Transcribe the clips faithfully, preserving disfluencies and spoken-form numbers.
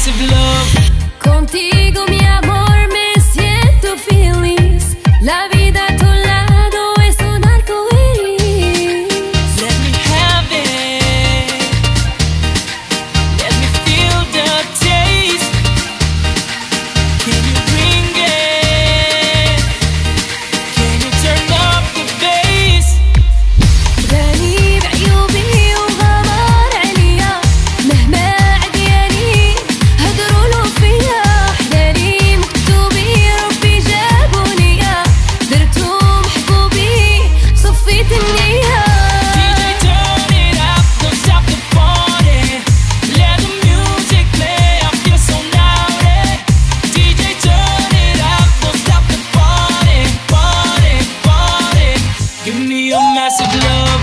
massive love. Contigo, mi amor, me siento feliz. La vida a tu lado es un arco iris. Let me have it. Let me feel the taste. Can you bring it? Can you turn up the bass? غني بعيوبي وغمار عليا مهما عدياني هدروا له فيا. حلالي مكتوبي ربي جابوني درتو محبوبي صفيت النية. D J turn it up, don't stop the party. Let the music play, I feel so naughty. D J turn it up, don't stop the party, party, party. Give me your massive love.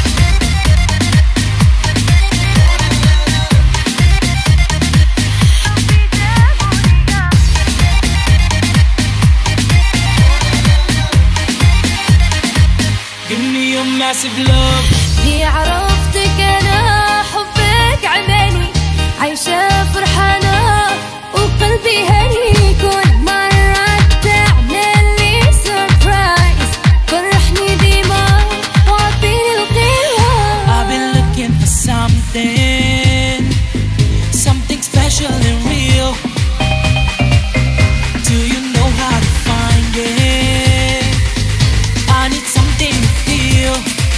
Give me your massive love. هي عرفتك انا حبك عماني عايشة فرحانة وقلبي هني. كل مرة تعمل لي سربرايز فرحني ديما وعطيني القيمة. I've been looking for something, something special and real. Do you know how to find it? I need something to feel.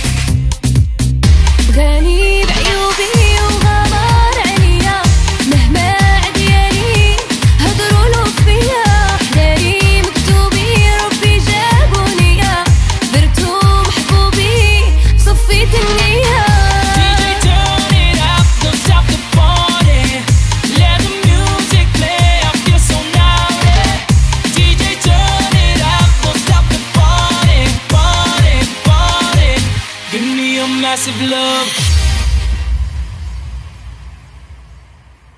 غني بعيوبي وغمار عليا مهما عدياني هدروا له فيا. حلالي مكتوبي ربي جابوني درتو محبوبي صفيت النية. D J turn it up, don't stop the party. Let the music play, I feel so naughty. D J turn it up, don't stop the party, party, party. Give me your massive love.